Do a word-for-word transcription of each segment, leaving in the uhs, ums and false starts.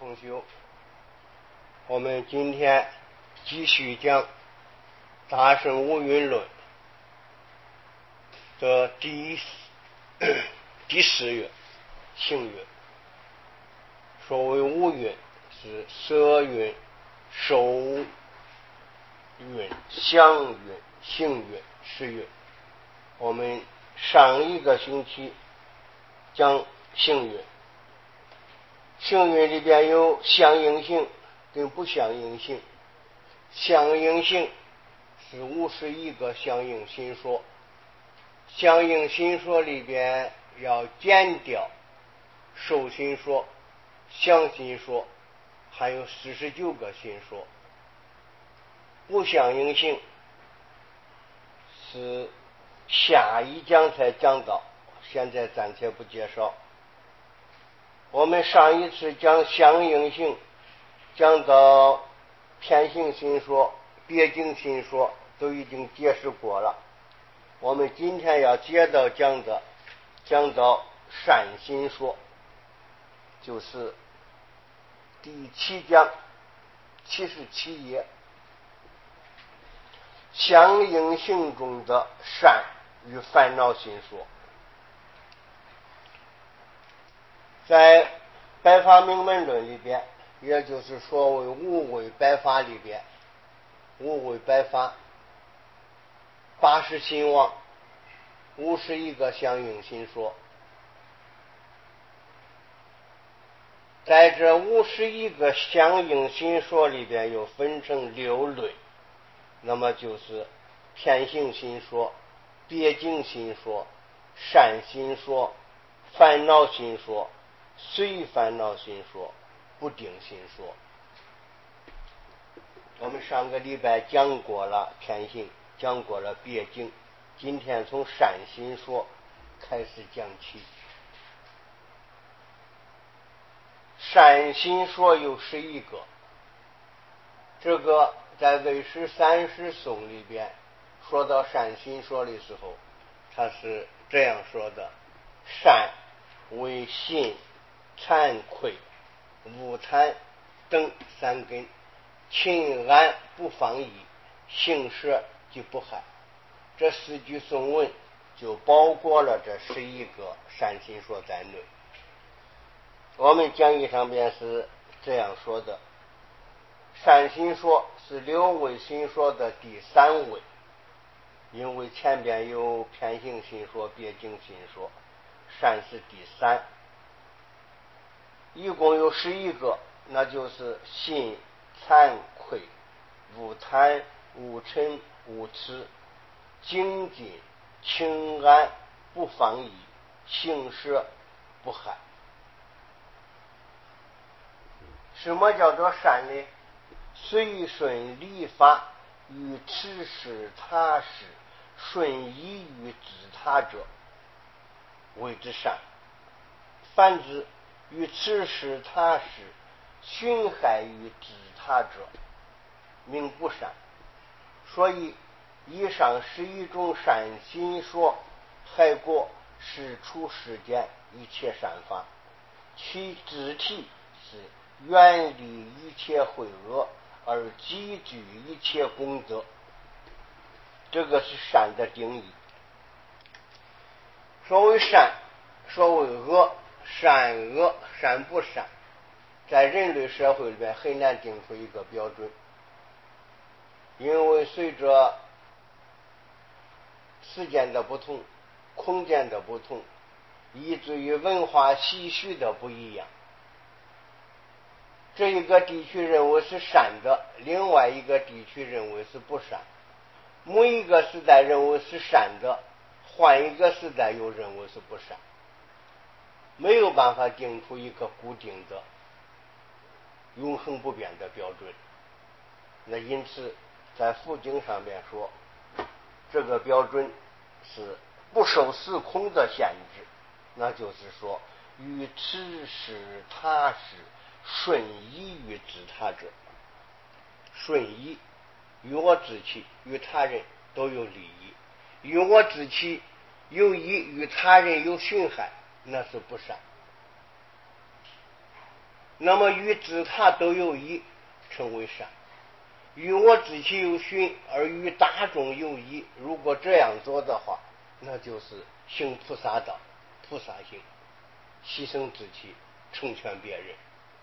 同修，我们今天继续讲大乘五蕴论的第第四月性蕴。所谓五蕴是色蕴、受蕴、想蕴、行蕴、识蕴。我们上一个星期讲行蕴，行蕴里边有相应性跟不相应性。相应性是五十一个相应心说，相应心说里边要减掉受心说、想心说，还有四十九个心说。不相应性是下一讲才讲到，现在暂且不介绍。我们上一次讲相应性讲到偏行心说、别境心说都已经解释过了。我们今天要接着讲的讲到善心说，就是第七讲七十七页，相应性中的善与烦恼心说。在百法明门论里边，也就是所谓无为百法里边，无为百法八十心王，五十一个相应心说。在这五十一个相应心说里边又分成六类，那么就是偏行心说、别境心说、善心说、烦恼心说、随烦恼心说、不定心说。我们上个礼拜讲过了偏行，讲过了别境，今天从善心说开始讲起。善心说有十一个，这个在唯识三十颂里边说到善心说的时候，他是这样说的：善为信、惭愧、无惭等三根，勤安不放逸，行舍即不害。这四句颂文就包括了这十一个善心说在内。我们讲义上边是这样说的：善心说是六位心说的第三位，因为前边有偏行心说、别境心说，善是第三，一共有十一个，那就是信、惭愧、无贪、无嗔、无痴、精进、勤安、不放逸、行舍、不害。什么叫做善呢？随顺礼法，与持事他事，顺依于自他者，谓之善。凡之与持事他事，寻害于自他者，名不善。所以以上十一种善心说，还过是出世间一切善法，其自体是远离一切秽恶，而积聚一切功德。这个是善的定义。所谓善，所谓恶，善恶善不善，在人类社会里边很难定出一个标准，因为随着时间的不同、空间的不同，以至于文化习俗的不一样，这一个地区认为是善的，另外一个地区认为是不善。某一个时代认为是善的，换一个时代又认为是不善，没有办法定出一个固定的永恒不变的标准。那因此在佛经上面说，这个标准是不受时空的限制，那就是说与持事他事，顺依于自他者。顺依与我自己与他人都有利益，与我自己有益与他人有损害，那是不善。 那么与自他都有益，称为善；与我自己有勋，而与大众有益。如果这样做的话，那就是行菩萨道，菩萨行，牺牲自己，成全别人。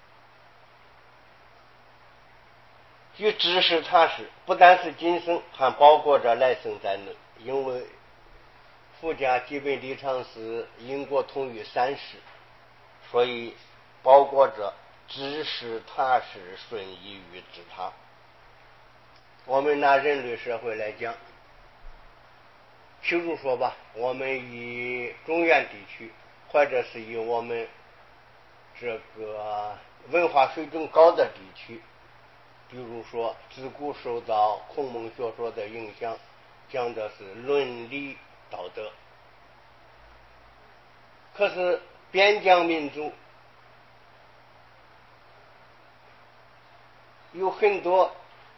与知识他是不单是今生，还包括着来生在内。因为佛家基本立场是因果同于三世，所以包括着知识他是顺益于知他。我们拿人类社会来讲，譬如说吧，我们以中原地区，或者是以我们这个文化水准高的地区，比如说自古受到孔孟学说的影响，讲的是伦理道德。可是边疆民族有很多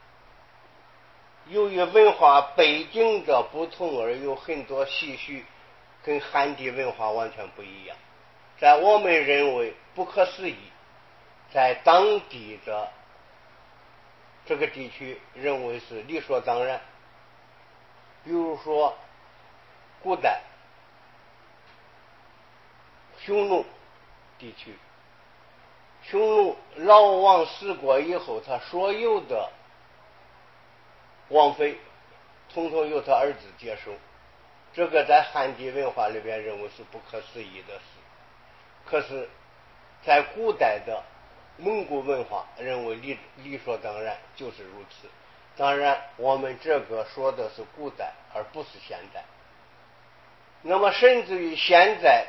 由于文化背景的不同，而有很多习俗跟汉地文化完全不一样，在我们认为不可思议，在当地的这个地区认为是理所当然。比如说古代匈奴地区，匈奴老王死过以后，他所有的王妃统统由他儿子接收，这个在汉地文化里边认为是不可思议的事。可是在古代的蒙古文化认为理理所当然，就是如此。当然我们这个说的是古代，而不是现代。那么甚至于现在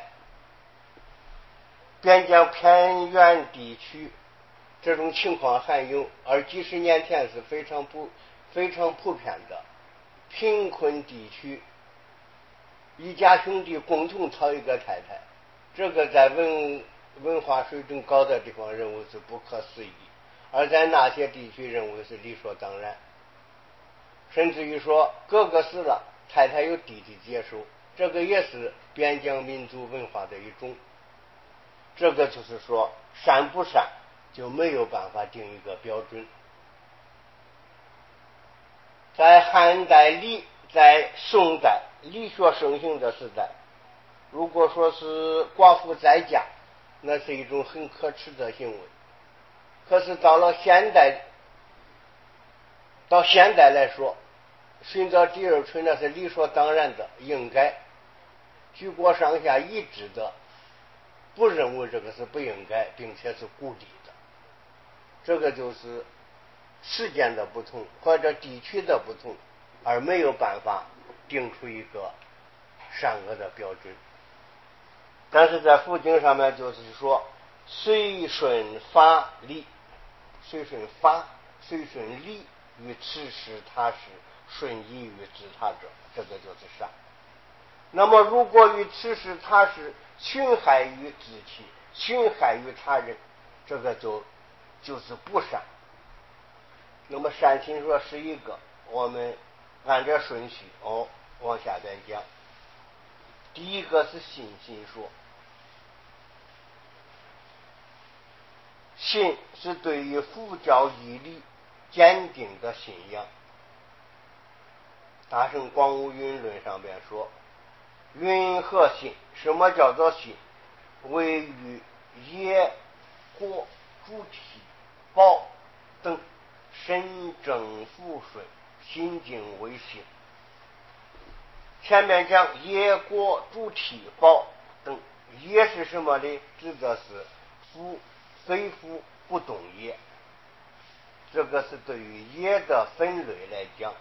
边疆偏远地区这种情况还有，而几十年前是非常普非常普遍的。贫困地区一家兄弟共同讨一个太太，这个在文文化水准高的地方认为是不可思议，而在那些地区认为是理所当然。甚至于说哥哥死了，太太由弟弟接收，这个也是边疆民族文化的一种。这个就是说善不善就没有办法定一个标准。在汉代理，在宋代理学盛行的时代，如果说是寡妇在家，那是一种很可耻的行为。可是到了现代，到现代来说，寻找第二春那是理所当然的，应该举国上下一致的不认为这个是不应该，并且是鼓励的。这个就是时间的不同或者地区的不同，而没有办法定出一个善恶的标准。但是在佛经上面就是说随顺法理，随顺法随顺理，与此时他是顺益于自他者，这个就是善。那么如果与此时他是侵害于自己，侵害于他人，这个就就是不善。那么善心说是一个，我们按照顺序哦往下边讲。第一个是信心说，信是对于佛教义理坚定的信仰。大乘广无云论上边说，云何信？什么叫做信？为于业果主体报等身正福顺，心境为信。前面讲业果主体报等，业是什么呢？指的是福非福不动业，这个是对于业的分类来讲。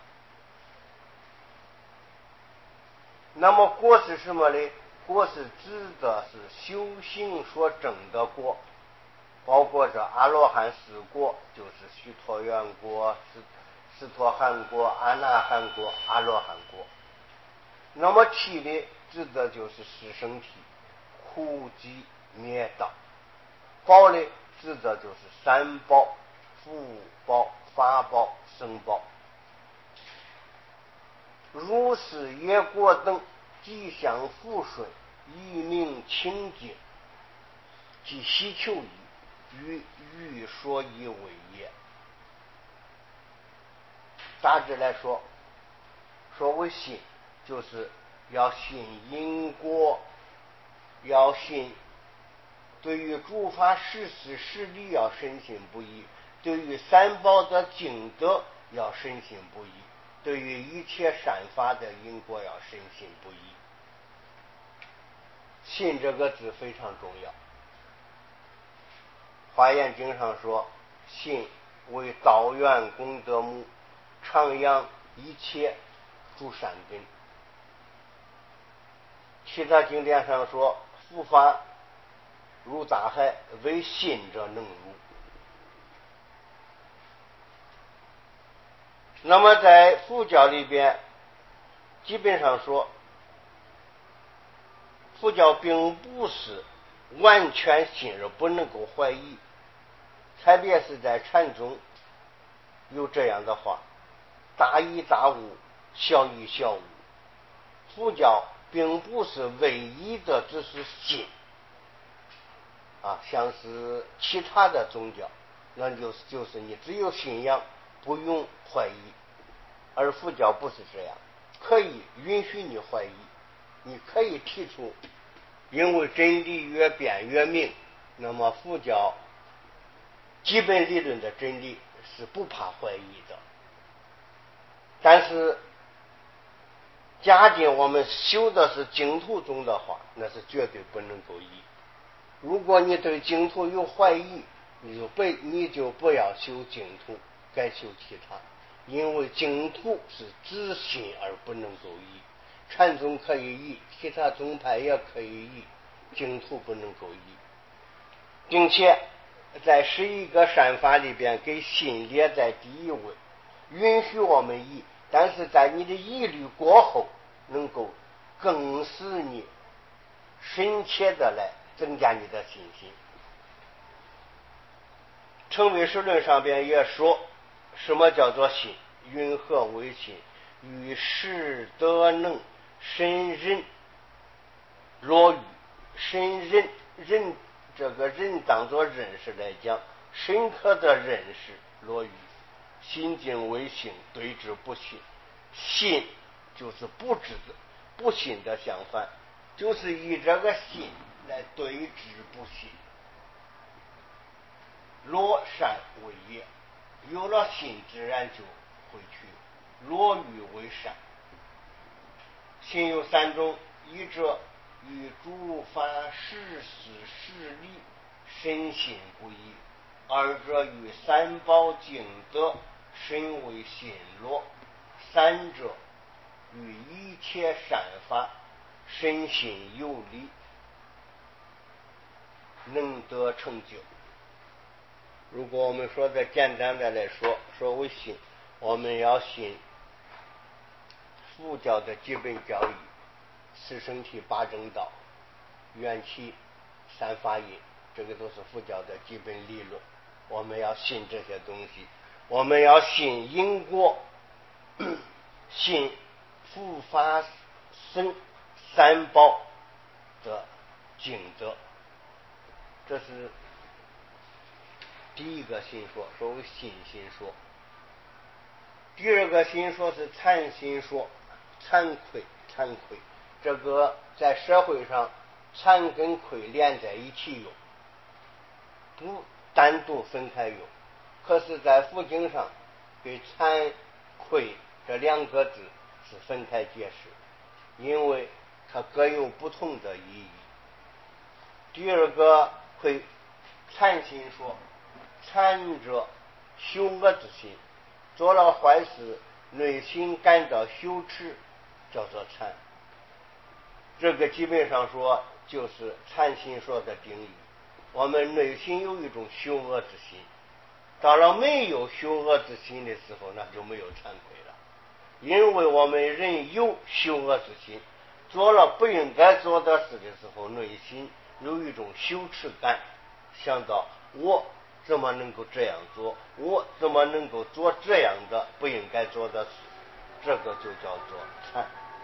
那么果是什么呢？果是指的是修行所证的果，包括着阿罗汉四果，就是须陀洹果、斯陀含果、阿那含果、阿罗汉果。那么体呢，指的就是四圣体，苦集灭道。报呢，指的就是三报，福报、法报、僧报。如是业果等吉祥福顺，以名清净，即希求矣。 与欲说以为也。大致来说，说为信，就是要信因果，要信对于诸法实事实理要深信不疑，对于三宝的经德要深信不疑，对于一切善法的因果要深信不疑。信这个字非常重要。华严经上说，信为道源功德母，常养一切诸善根。其他经典上说，佛法如大海，唯信者能入。那么在佛教里边，基本上说，佛教并不是完全信而不能够怀疑，特别是在禅宗有这样的话：大一大悟，小一小悟。佛教并不是唯一的只是信啊，像是其他的宗教，那就是就是你只有信仰，不用怀疑。而佛教不是这样，可以允许你怀疑，你可以提出，因为真理越辩越明。那么佛教基本理论的真理是不怕怀疑的。但是假定我们修的是净土宗的话，那是绝对不能够疑。如果你对净土有怀疑，你就不你就不要修净土，该修其他。因为净土是只信而不能够疑，禅宗可以疑，其他宗派也可以疑，净土不能够疑。并且在十一个善法里边，给信列在第一位，允许我们疑，但是在你的疑虑过后，能够更使你深切的来增加你的信心。成唯识论上边也说，什么叫做信？云何为信？与识得能深忍罗语。深忍，忍这个忍当作认识来讲，深刻的认识罗语。心境为信，对之不信。信就是不知的不信的相反，就是以这个信来对之不信。罗善为业，有了信自然就会去罗语为善。信有三种：一者与诸法实事实理深信不疑；二者与三宝经德深为信罗；三者与一切善法深信有理，能得成就。如果我们说的简单的来说，说为信，我们要信佛教的基本教义，四圣谛、八正道、缘起、三法印，这个都是佛教的基本理论。我们要信这些东西，我们要信因果，信佛法僧三宝的经德，这是第一个心说，说为信心说。第二个心说是惭心说，惭愧惭愧，这个在社会上惭跟愧连在一起用，不单独分开用。可是在佛经上给惭愧这两个字是分开解释，因为它各有不同的意义。第二个愧，惭心说，惭者羞恶之心，做了坏事内心感到羞耻，叫做惭。这个基本上说就是惭心说的定义。我们内心有一种羞恶之心，到了没有羞恶之心的时候，那就没有惭愧了。因为我们人有羞恶之心，做了不应该做的事的时候，内心有一种羞耻感，想到我怎么能够这样做，我怎么能够做这样的不应该做的事，这个就叫做惭。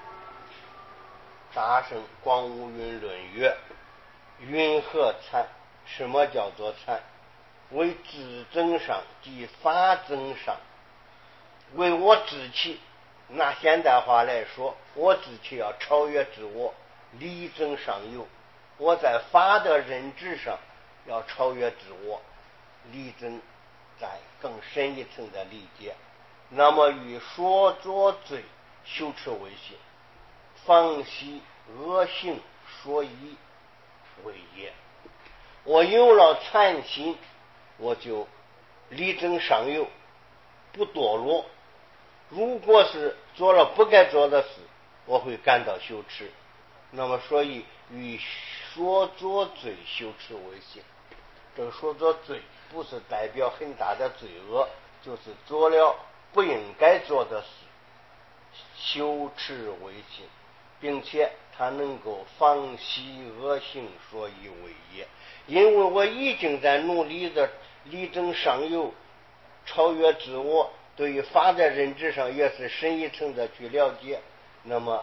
大圣广无云论曰：云何惭？什么叫做惭？ 为自增上即法增上，为我志气。拿现代话来说，我志气要超越自我，力争上游。我在法的认知上要超越自我，力争在更深一层的理解。那么与说作罪修持为性，放息恶行说以为业。我有了禅心，我就力争上游，不堕落。如果是做了不该做的事，我会感到羞耻。那么所以与说作罪修持为性。这个说作罪不是代表很大的罪恶，就是做了不应该做的事，修持为性，并且它能够防息恶行说以为业。因为我已经在努力的力争上游，超越自我，对于法在认知上也是深一层的去了解，那么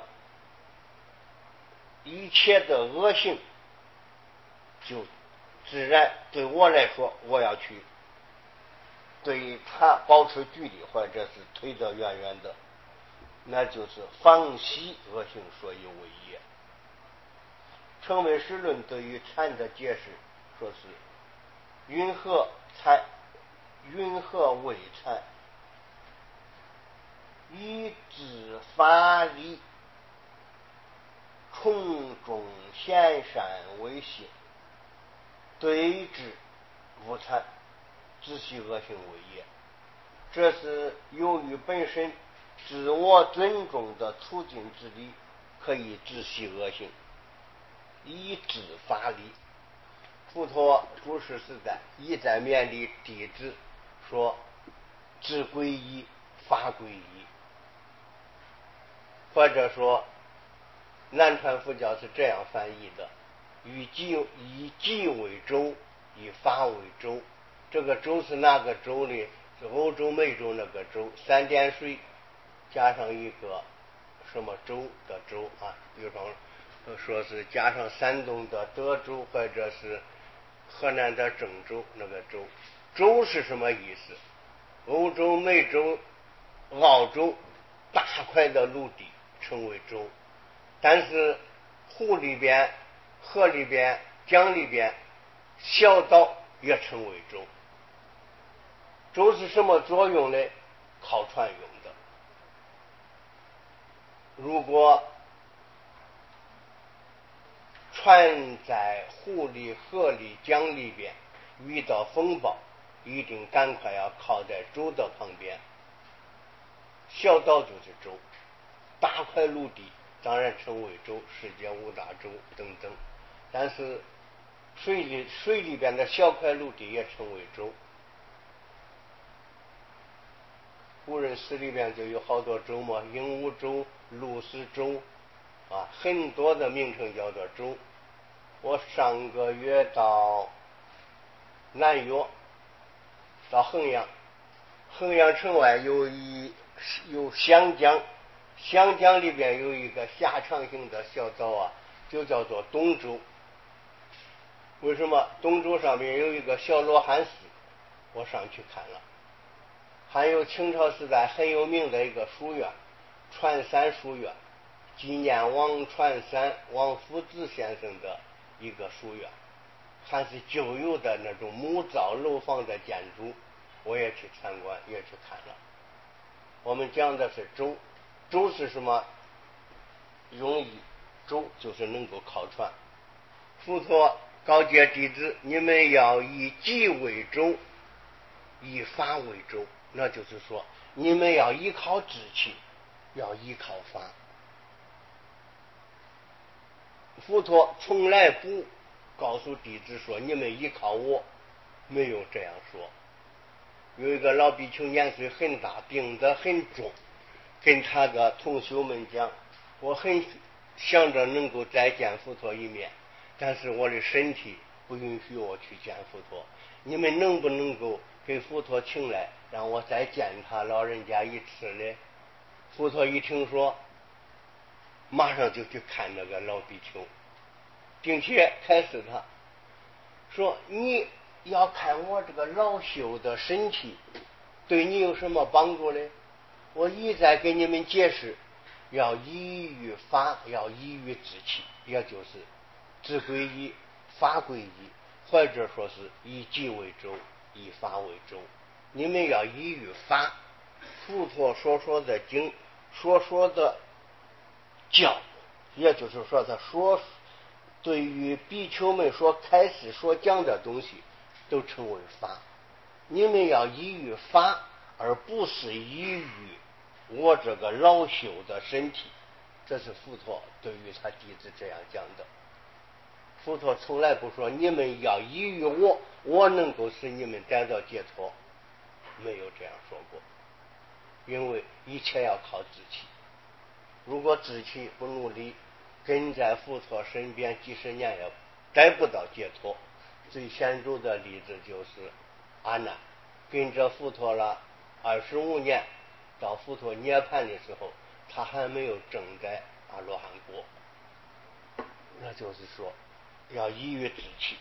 一切的恶行就自然对我来说，我要去对他保持距离，或者是推得远远的，那就是防息恶行说以为业。成唯识论对于禅的解释说是云何禅，云何为禅？以自法理，从中显善为性，对治无禅，自息恶行为业。这是由于本身自我尊重的促进之力，可以自息恶行，以治法理。佛陀住世时代一再勉励弟子说，自归依，法归依。或者说南传佛教是这样翻译的，以己以己为舟，以法为舟。这个舟是哪个舟呢？是欧洲美洲那个舟，三点水加上一个什么州的州啊，比方说是加上山东的德州，或者是河南的郑州那个州。州是什么意思？欧洲美洲澳洲大块的陆地称为州，但是湖里边河里边江里边小岛也称为州。舟是什么作用呢？靠船用的。如果船在湖里河里江里边遇到风暴，一定赶快要靠在舟的旁边。小岛就是舟，大块陆地当然称为舟，世界五大洲等等。但是水里水里边的小块陆地也称为舟。古人诗里边就有好多州嘛，鹦鹉洲、鹭鸶洲啊，很多的名称叫做州。我上个月到南岳，到衡阳，衡阳城外有一有湘江，湘江里边有一个狭长型的小岛啊，就叫做东洲。为什么？东洲上面有一个小罗汉寺，我上去看了。还有清朝时代很有名的一个书院，传山书院，纪念王传山王福子先生的一个书院，还是旧有的那种木造楼房的建筑，我也去参观，也去看了。我们讲的是舟，舟是什么？容易，舟就是能够靠船。佛陀告诫弟子，你们要以己为舟，以法为舟。那就是说，你们要依靠志气，要依靠法。佛陀从来不告诉弟子说你们依靠我，没有这样说。有一个老比丘年岁很大，病得很重，跟他的同修们讲，我很想着能够再见佛陀一面，但是我的身体不允许我去见佛陀，你们能不能够给佛陀请来，让我再见他老人家一次呢？佛陀一听说，马上就去看那个老比丘，并且开示他说，你要看我这个老朽的身体对你有什么帮助呢？我一再给你们解释，要依于法，要依于志气，也就是志归一，法归一，或者说是以己为周，以法为周。你们要依于法，佛陀所说的经，所说的教，也就是说他说对于比丘们所开始所讲的东西都称为法。你们要依于法，而不是依于我这个老朽的身体。这是佛陀对于他弟子这样讲的。佛陀从来不说你们要依于我，我能够使你们得到解脱，没有这样说过。因为一切要靠志气，如果志气不努力，跟在佛陀身边几十年也得不到解脱。最显著的例子就是阿难，跟着佛陀了二十五年，到佛陀涅槃的时候，他还没有证在阿罗汉果。那就是说要依于志气。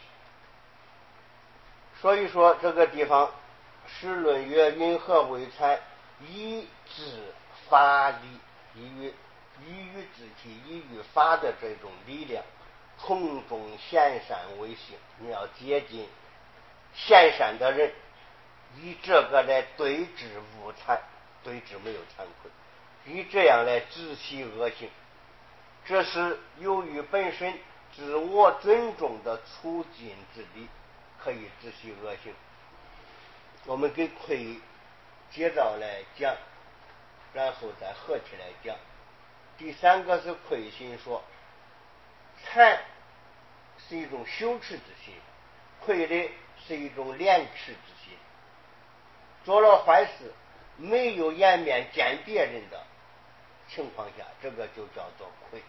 所以说这个地方诗论曰：云何为财？依止法力，依于依于志气，依于法的这种力量，从中显善为行。你要接近显善的人，以这个来对治无惭，对治没有惭愧，以这样来止息恶行。这是由于本身自我尊重的促进之力，可以止息恶行。我们给愧接着来讲，然后再合起来讲。第三个是愧心说，惭是一种羞耻之心，愧的是一种廉耻之心。做了坏事没有颜面见别人的情况下，这个就叫做愧。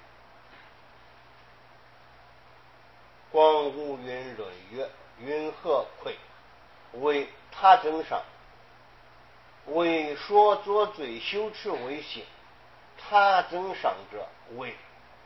广无云论曰：云何愧？为他增上，为说作罪羞耻为行。他增上者为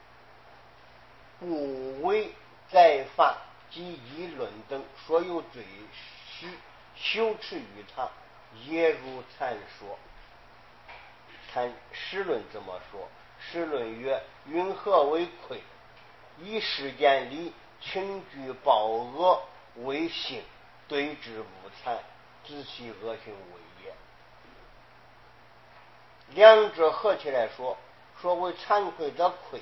不为在法及议论等所有罪须羞耻于他，也如禅说。看诗论这么说，诗论曰：云何为愧？以世间里轻举暴恶为行，对治无惭，止息恶行为也。两者合起来说，说为惭愧的愧。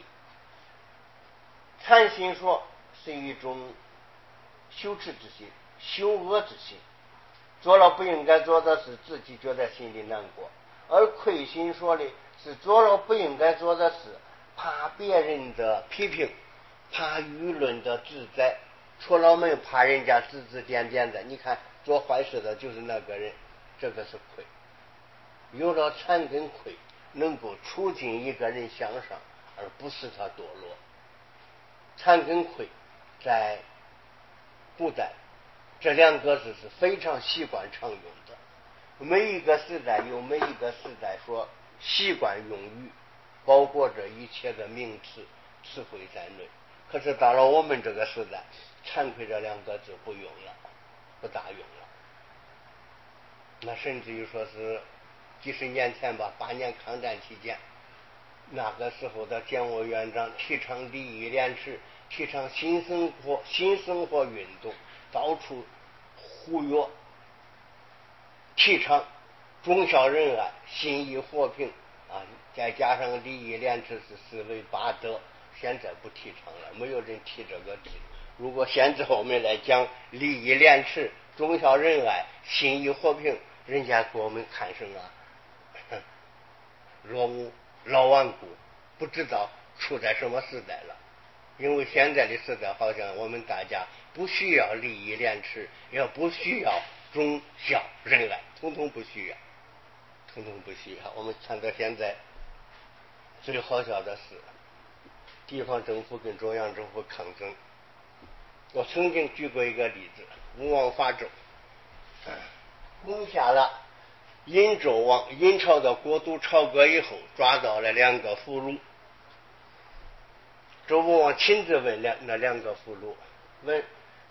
惭心说是一种羞耻之心，羞恶之心，做了不应该做的事，自己觉得心里难过。而愧心说的是做了不应该做的事，怕别人的批评，怕舆论的指责，除了没怕人家指指点点的，你看做坏事的就是那个人，这个是愧。有了惭跟愧，能够促进一个人向上，而不使他堕落。惭跟愧在古代这两个字是非常习惯常用的，每一个时代有每一个时代所习惯用语，包括着一切的名词词汇在内。可是到了我们这个时代，惭愧这两个字不用了，不大用了。那甚至于说是几十年前吧，八年抗战期间，那个时候的建国院长提倡礼义廉耻，提倡新生活新生活运动，到处呼吁提倡忠孝仁爱信义和平啊，再加上礼义廉耻是四维八德，现在不提倡了，没有人提这个字。如果现在我们来讲礼义廉耻忠孝仁爱信义和平，人家给我们看什么落伍老顽固，不知道处在什么时代了。因为现在的时代好像我们大家不需要礼义廉耻，也不需要忠孝仁爱，统统不需要，统统不需要。我们看到现在最好笑的是地方政府跟中央政府抗争。我曾经举过一个例子，吴王伐纣，攻下了殷纣王殷朝的国都朝歌以后，抓到了两个俘虏。周武王亲自问两那两个俘虏，问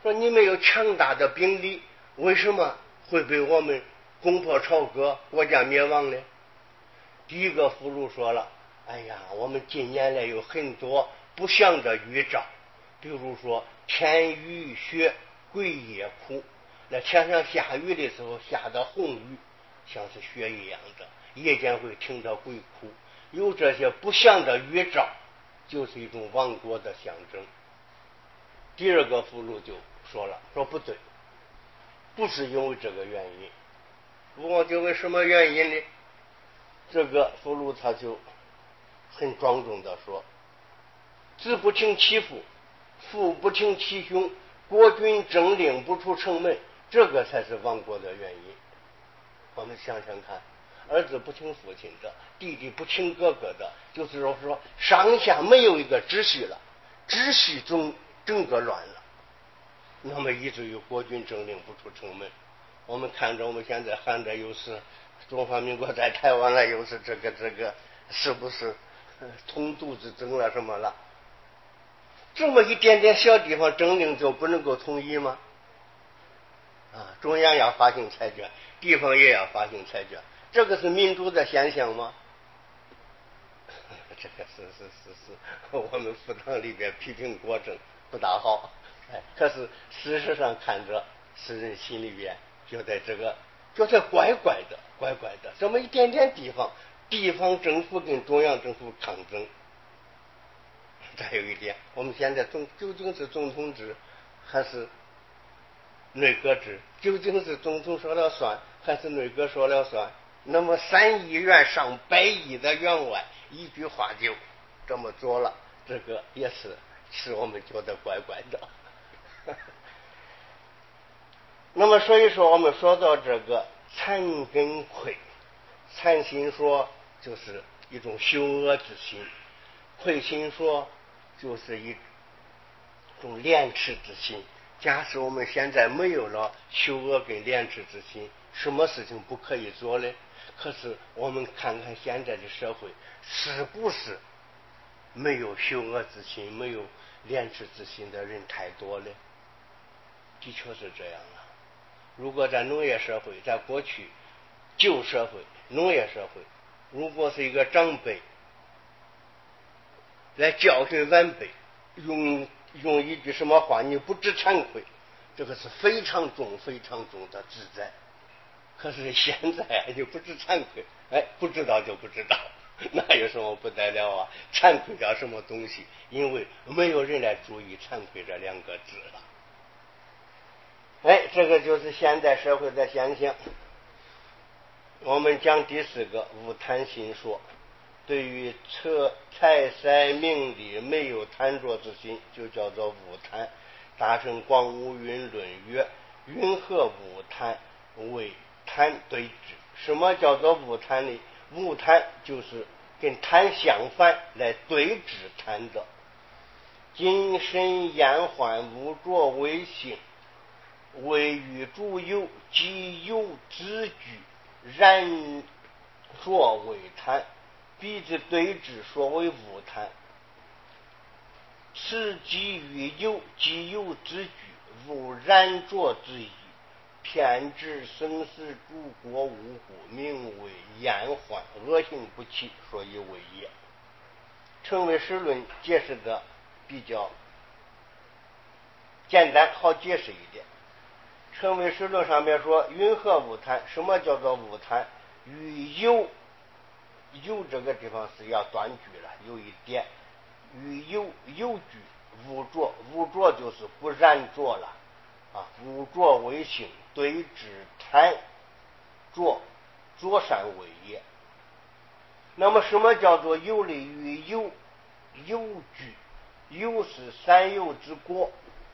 说你们有强大的兵力，为什么会被我们攻破朝歌，国家灭亡呢？第一个俘虏说了，哎呀，我们近年来有很多不祥的预兆，比如说天雨雪，鬼夜哭，那天上下雨的时候下的红雨，像是雪一样的，夜间会听到鬼哭，有这些不祥的预兆，就是一种亡国的象征。第二个俘虏就说了，说不对，不是因为这个原因。我就为什么原因呢？这个俘虏他就很庄重的说，子不听其父，父不听其兄，国君政令不出城门，这个才是亡国的原因。我们想想看，儿子不听父亲的，弟弟不听哥哥的，就是说说上下没有一个秩序了，秩序中整个乱了，那么以至于国君政令不出城门。我们看着我们现在喊着又是中华民国在台湾了，又是这个这个，是不是捅肚子争了什么了？这么一点点小地方政令就不能够统一吗？啊，中央要发行裁决，地方也要发行裁决，这个是民主的现象吗？这个是是是是，我们复堂里边批评国政不大好，哎，可是事实上看着，诗人心里边觉得这个觉得怪怪的，怪怪的。这么一点点地方，地方政府跟中央政府抗争。再有一点，我们现在总究竟是总统制还是内阁制？究竟是总统说了算还是内阁说了算？那么三亿元上百亿的员外一句话就这么做了，这个也是使我们觉得怪怪的。那么所以说我们说到这个惭跟愧，惭心说就是一种羞恶之心，愧心说就是一种廉耻之心。假使我们现在没有了羞恶跟廉耻之心，什么事情不可以做呢？可是我们看看现在的社会，是不是没有羞恶之心，没有廉耻之心的人太多了？的确是这样啊。如果在农业社会，在过去旧社会农业社会，如果是一个长辈来教训晚辈，用用一句什么话，你不知惭愧，这个是非常重非常重的职责。可是现在就不知惭愧，哎，不知道就不知道，那有什么不得了啊？惭愧叫什么东西？因为没有人来注意惭愧这两个字了。哎，这个就是现代社会的现象。我们讲第四个无贪心说，对于车财色名利没有贪着之心，就叫做无贪。大乘广无云论曰：云何无贪？为贪对治。什么叫做无贪呢？无贪就是跟贪相反，来对治贪的。谨慎厌患，无着为性，为欲主有，己有之具，然着为贪。彼之对治，所谓无贪。此己欲有，己有之具，无然着之意，偏执生死，主国无故，名为厌患，恶行不起，所以为也。成唯识论解释的比较简单，好解释一点。成唯识论上面说，云何无贪？什么叫做无贪？与有，有这个地方是要断句了，有一点，与有有句无着，无着就是不染着了啊，无着为性，对治贪着，着善为也。那么什么叫做有利于有？有句，有是三有之果。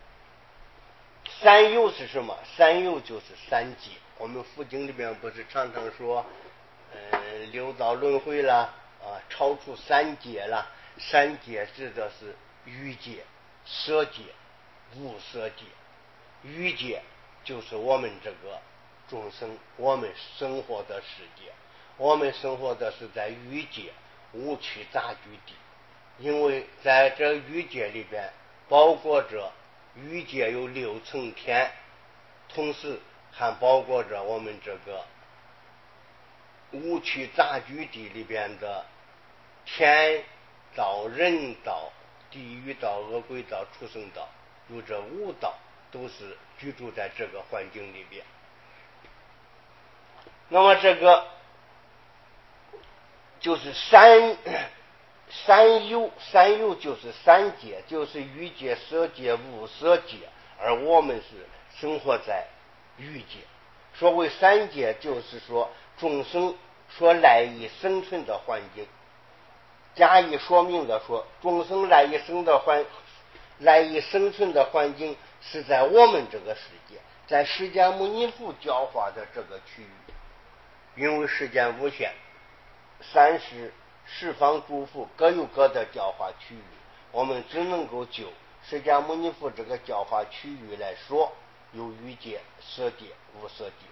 三有是什么？三有就是三界。我们佛经里面不是常常说，呃，六道轮回啦，啊，超出三界啦。三界指的是欲界、色界、无色界。欲界就是我们这个众生，我们生活的世界。我们生活的是在欲界无趣杂居地，因为在这欲界里边包裹着欲界有六层天，同时还包括着我们这个五趣杂居地里边的天道、人道、地狱道、恶鬼道、畜生道，有这五道都是居住在这个环境里边。那么这个就是三三有，三有就是三界，就是欲界、色界、无色界，而我们是生活在欲界。所谓三界，就是说众生所赖以生存的环境。加以说明的说，众生赖以生的环赖以生存的环境是在我们这个世界，在释迦牟尼佛教化的这个区域。因为时间无限，三世十方诸佛各有各的教化区域，我们只能够就释迦牟尼佛这个教化区域来说，有欲界、色界、无色界。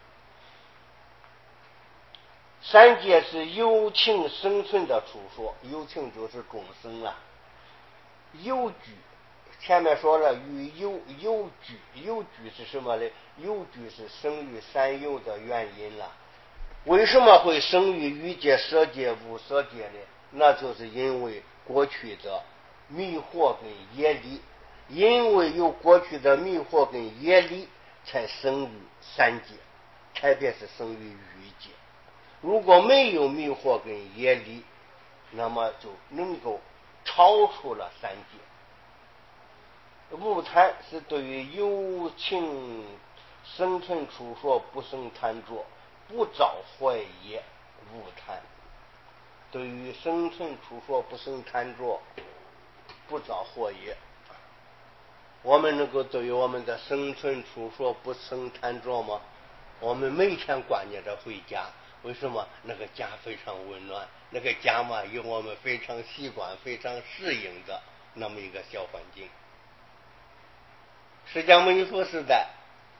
三界是有情生存的处所，有情就是众生啊。有居，前面说了与有有居，有居是什么呢？有居是生于三有的原因了。为什么会生于欲界、色界、无色界呢？那就是因为过去的迷惑跟业力，因为有过去的迷惑跟业力，才生于三界，特别是生于欲界。如果没有迷惑跟业力，那么就能够超出了三界。无贪是对于有情生存处所不生贪着，不造坏业，无贪。对于生存处所不生贪着，不造祸业。我们能够对于我们的生存处所不生贪着吗？我们每天挂念着回家，为什么？那个家非常温暖，那个家嘛，有我们非常习惯、非常适应的那么一个小环境。释迦牟尼佛时代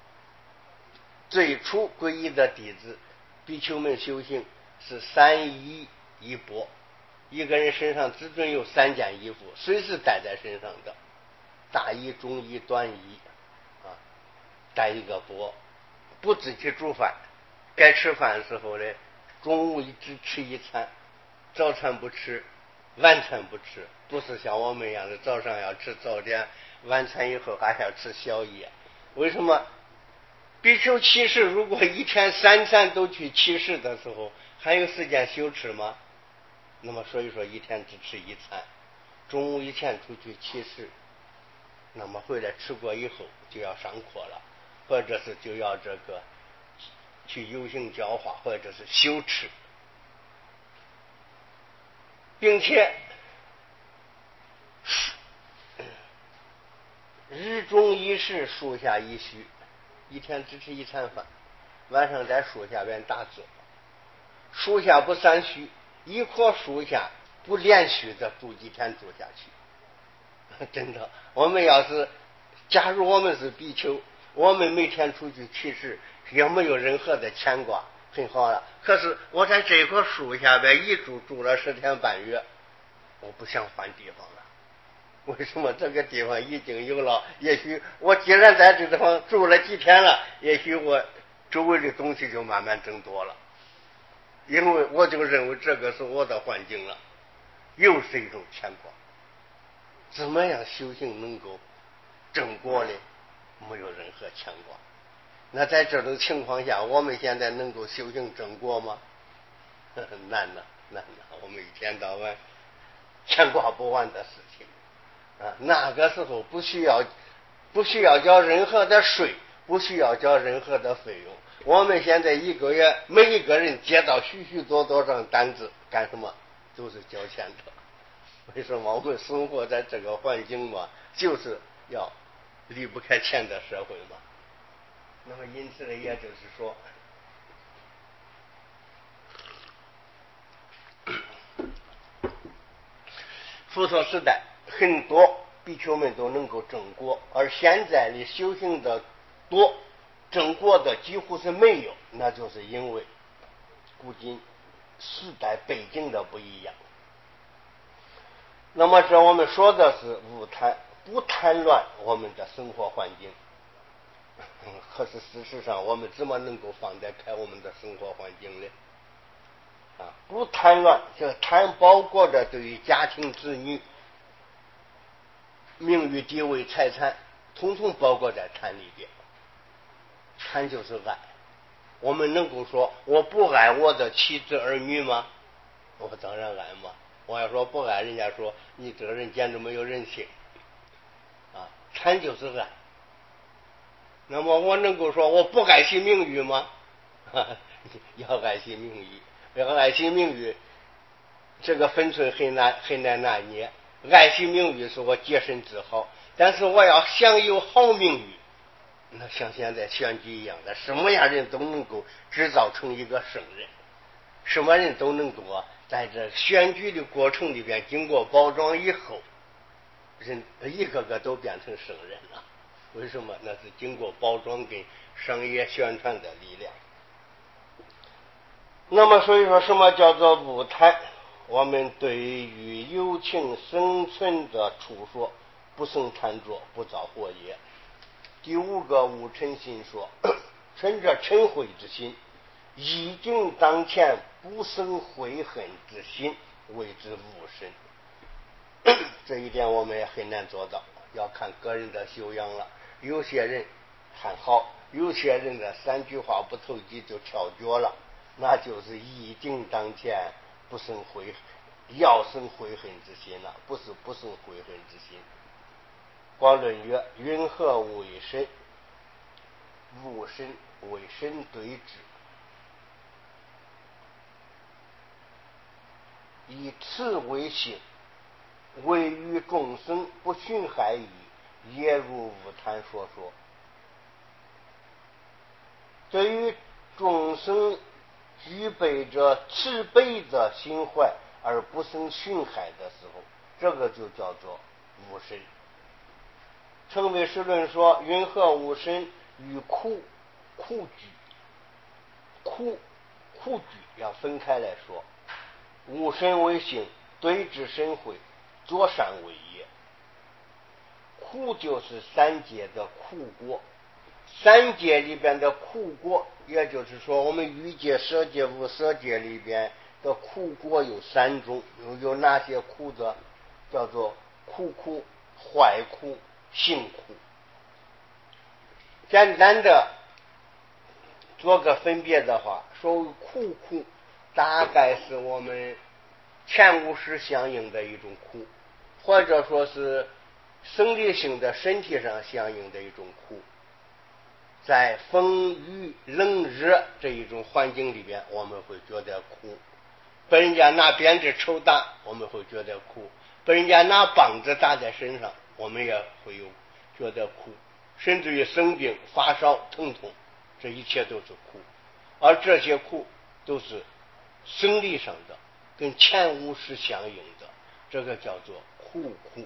最初皈依的弟子比丘们修行是三衣一钵，一个人身上只准有三件衣服，随时带在身上的，大衣、中衣、短衣啊，带一个钵，不自己煮饭，该吃饭的时候呢，中午只吃一餐，早餐不吃，晚餐不吃，不是像我们一样的早上要吃早点，晚餐以后还要吃宵夜。为什么？比丘七世如果一天三餐都去七世的时候，还有时间休吃吗？那么所以说一天只吃一餐，中午以前出去七世，那么回来吃过以后就要上课了，或者是就要这个去游行教化，或者是休吃，并且日中一时，树下一须，一天只吃一餐饭，晚上在树下边打坐，树下不散须，一棵树下不连续的住几天住下去。真的，我们要是假如我们是比丘，我们每天出去乞食，也没有任何的牵挂，很好了。可是我在这棵树下边一住住了十天半月，我不想换地方了。为什么？这个地方已经有了，也许我既然在这地方住了几天了，也许我周围的东西就慢慢增多了，因为我就认为这个是我的环境了，又是一种牵挂。怎么样修行能够正果呢？没有任何牵挂。那在这种情况下，我们现在能够修行正果吗？难了，难了，我们一天到晚牵挂不完的事情啊！那个时候不需要不需要交任何的税，不需要交任何的费用。我们现在一个月每一个人接到许许多多张单子，干什么？都是交钱的。为什么？我们生活在这个环境嘛，就是要离不开钱的社会嘛。那么因此呢，也就是说，佛陀时代很多比丘们都能够正果，而现在的修行的多，正果的几乎是没有，那就是因为古今时代背景的不一样。那么这我们说的是无贪， 不贪乱我们的生活环境。可是事实上我们怎么能够放得开我们的生活环境呢？啊，不贪乱，这贪包括着对于家庭子女、名誉地位财产，统统包括在贪里边。贪就是爱。我们能够说我不爱我的妻子儿女吗？我当然爱嘛。我要说不爱，人家说你这个人简直没有人性啊！贪就是爱。那么我能够说我不爱惜名誉吗？要爱惜名誉，要爱惜名誉，这个分寸很难很难拿捏。爱惜名誉是我洁身自好，但是我要享有好名誉，那像现在选举一样的，什么样人都能够制造成一个圣人，什么人都能够啊，在这选举的过程里边经过包装以后，人一个个都变成圣人了。为什么？那是经过包装跟商业宣传的力量。那么所以说什么叫做不贪？我们对于有情生存的处说，不生贪着，不造祸业。第五个无嗔心说，嗔着嗔恚之心，意境当前，不生悔恨之心，谓之无嗔。这一点我们也很难做到，要看个人的修养了。有些人还好，有些人的三句话不投机就跳脚了，那就是意境当前，不生悔，要生悔恨之心了，不是不生悔恨之心。广论曰：云何为身？无身为身对之，以此为性，为于众生不寻害矣，也如无贪所说。对于众生具备着慈悲的心怀而不生寻害的时候，这个就叫做无身。称为实论说，云何无身？与苦苦居，苦苦居要分开来说。无身为性，对之身慧，作善为业。苦就是三界的苦果，三界里边的苦果，也就是说我们欲界、色界、无色界里边的苦果有三种，有有哪些苦的？叫做苦苦、坏苦、行苦。简单的做个分别的话，说苦苦大概是我们前五识相应的一种苦，或者说是生理性的身体上相应的一种苦。在风雨冷热这一种环境里边，我们会觉得苦；被人家拿鞭子抽打，我们会觉得苦；被人家拿棒子打在身上，我们也会有觉得苦。甚至于生病、发烧、疼痛，这一切都是苦。而这些苦都是生理上的，跟前五识相应的，这个叫做苦苦。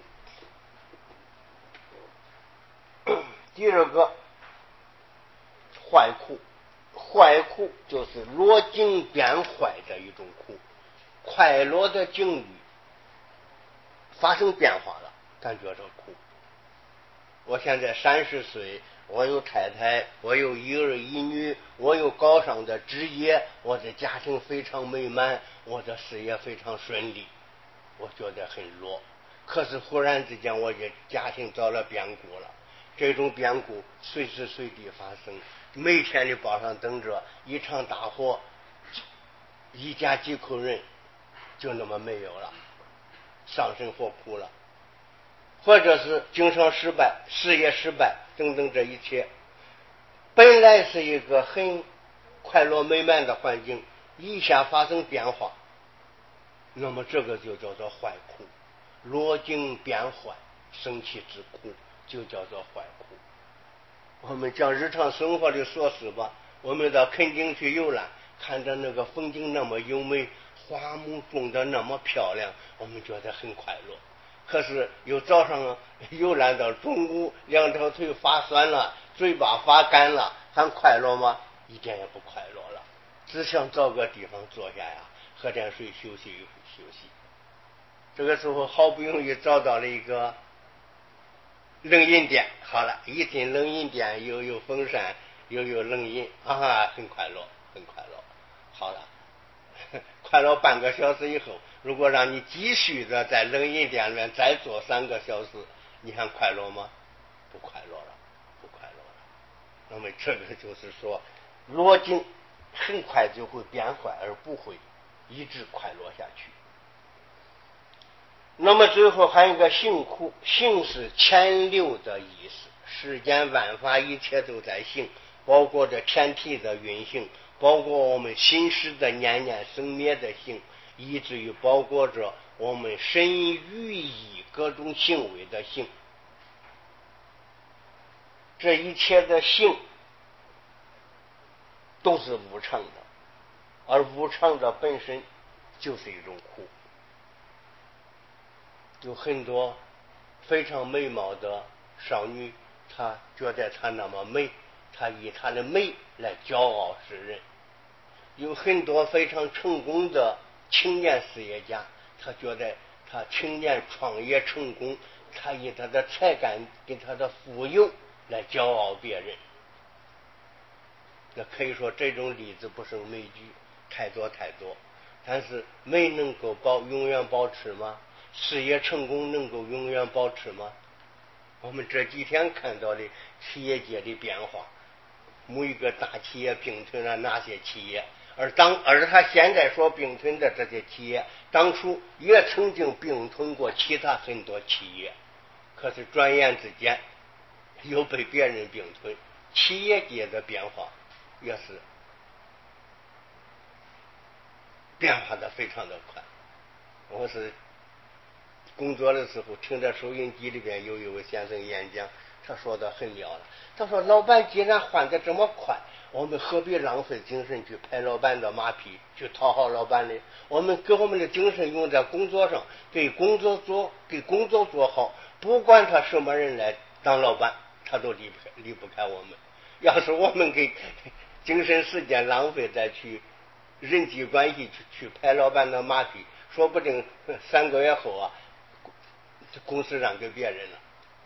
第二个坏苦，坏苦就是落境变坏的一种苦。快乐的境遇发生变化了，感觉着苦。我现在三十岁，我有太太，我有一儿一女，我有高尚的职业，我的家庭非常美满，我的事业非常顺利，我觉得很乐。可是忽然之间我的家庭遭了变故了，这种变故随时随地发生，每天的报上等着一场大火，一家几口人就那么没有了，上身火扑了，或者是经商失败、事业失败等等，这一切本来是一个很快乐美满的环境，一下发生变化，那么这个就叫做坏苦。落境变坏，生气之苦就叫做坏苦。我们讲日常生活的琐事吧，我们到垦丁去游览，看着那个风景那么优美，花木种的那么漂亮，我们觉得很快乐。可是有早上游览到中午，两条腿发酸了，嘴巴发干了，还快乐吗？一点也不快乐了，只想找个地方坐下呀，喝点水休息一会休息。这个时候好不容易找到了一个冷阴点，好了，一听冷阴点又有风扇又有冷阴啊，很快乐，很快乐。好了，快乐半个小时以后，如果让你继续的在冷阴点里面再做三个小时，你还快乐吗？不快乐了，不快乐了。那么这个就是说，逻辑很快就会变坏，而不会一直快乐下去。那么最后还有一个性苦，性是潜流的意思，世间万法一切都在性，包括着天体的运行，包括我们心识的念念生灭的性，以至于包括着我们身语意各种行为的性。这一切的性都是无常的，而无常的本身就是一种苦。有很多非常美貌的少女，她觉得她那么美，她以她的美来骄傲世人。有很多非常成功的青年事业家，他觉得他青年创业成功，他以他的才干跟他的富有来骄傲别人。那可以说这种例子不胜枚举，太多太多。但是美能够保永远保持吗？事业成功能够永远保持吗？我们这几天看到的企业界的变化，某一个大企业并吞了哪些企业，而当而他现在所并吞的这些企业，当初也曾经并吞过其他很多企业，可是转眼之间又被别人并吞。企业界的变化也是变化的非常的快。我是工作的时候听着收音机里边有一位先生演讲，他说的很妙了。他说老板既然换得这么快，我们何必浪费精神去拍老板的马屁，去讨好老板呢？我们给我们的精神用在工作上，给工作做给工作做好，不管他什么人来当老板，他都离不开离不开我们。要是我们给精神时间浪费再去人际关系去去拍老板的马屁，说不定三个月后啊，公司让给别人了。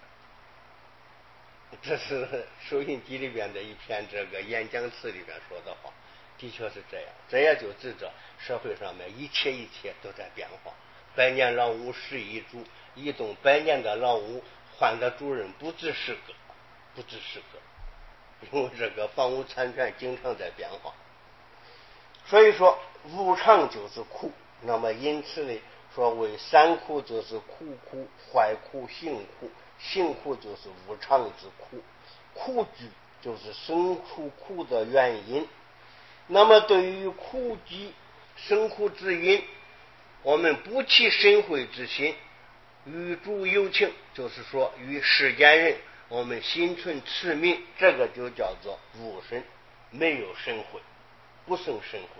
这是收音机里边的一篇这个演讲词里边说的话，的确是这样。这也就指着社会上面一切一切都在变化。百年老屋十一主，一栋百年的老屋换的主人不止十个，不止十个，因为这个房屋产权经常在变化。所以说无常就是苦。那么因此呢，说为三苦就是苦苦、坏苦、行苦。行苦就是无常之苦，苦句就是生出苦的原因。那么对于苦集生苦之因，我们不起神会之心，与主有情，就是说与世间人我们心存慈悯，这个就叫做无神，没有神会，不生神会。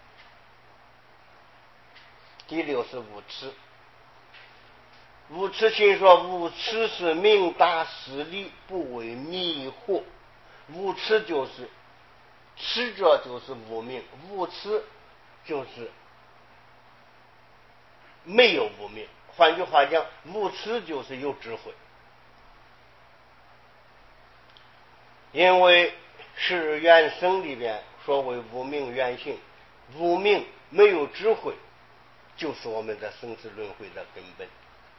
第六是无痴。无痴心说，无痴是明达事理，不为迷惑。无痴就是痴者就是无明，无痴就是没有无明。换句话讲，无痴就是有智慧。因为是原生里边说为无明原性，无明没有智慧，就是我们的生死轮回的根本。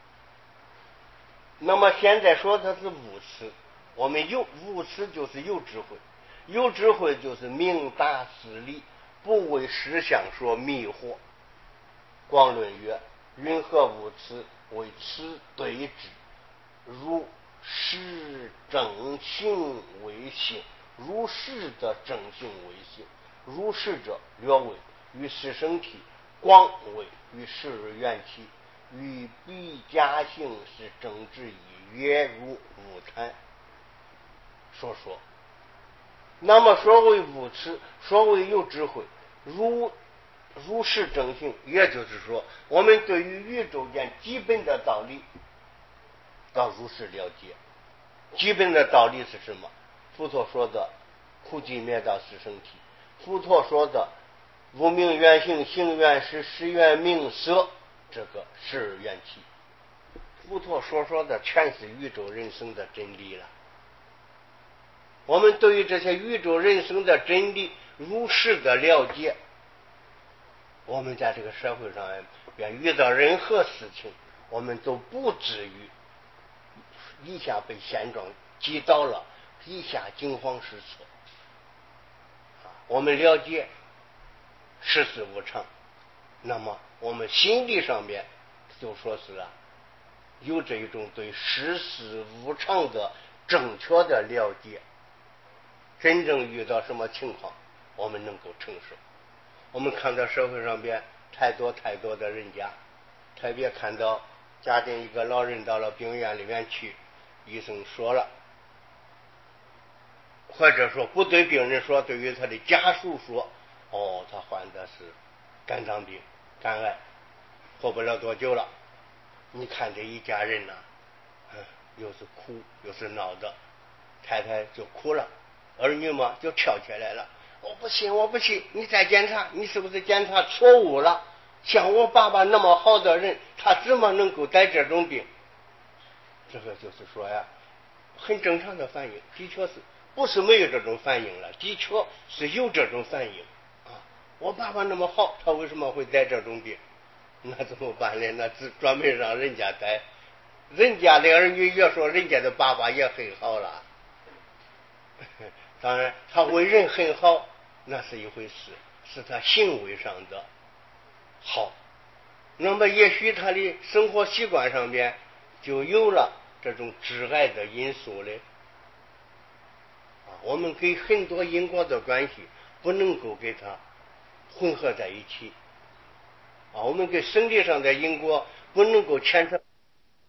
那么现在说它是无痴，我们有无痴就是有智慧，有智慧就是明达事理，不为实相所迷惑。广论曰：云何无痴？为痴对之，如实正性为性，如实的正性为性，如实者略为与是生体，广为与是缘起，与彼假性是正之一，约如无贪。说说，那么所谓无痴，所谓有智慧，如如是正性，也就是说，我们对于宇宙间基本的道理要如实了解。基本的道理是什么？佛陀说的苦集灭道是生体，佛陀说的无明原性，性原识，识缘名色，这个是缘起。 佛陀所说的全是宇宙人生的真理了。我们对于这些宇宙人生的真理如实的了解，我们在这个社会上边遇到任何事情，我们都不至于一下被现状击倒了，一下惊慌失措。我们了解世事无常，那么我们心理上面就说是啊，有这一种对世事无常的正确的了解，真正遇到什么情况我们能够承受。我们看到社会上边太多太多的人家，特别看到家庭一个老人到了病院里面去，医生说了，或者说不对病人说，对于他的家属说，哦，他患的是肝脏病、肝癌，活不了多久了。你看这一家人呢、啊嗯，又是哭又是闹的，太太就哭了，儿女嘛就跳起来了，我不信我不信，你再检查，你是不是检查错误了？像我爸爸那么好的人，他怎么能够得这种病？这个就是说呀，很正常的反应，的确是不是没有这种反应了，的确是有这种反应啊。我爸爸那么好，他为什么会得这种病？那怎么办呢？那只专门让人家得，人家的儿女也说人家的爸爸也很好了。当然他为人很好那是一回事，是他行为上的好，那么也许他的生活习惯上面就有了这种致癌的因素嘞。啊，我们给很多因果的关系不能够给它混合在一起啊，我们给生理上的因果不能够牵扯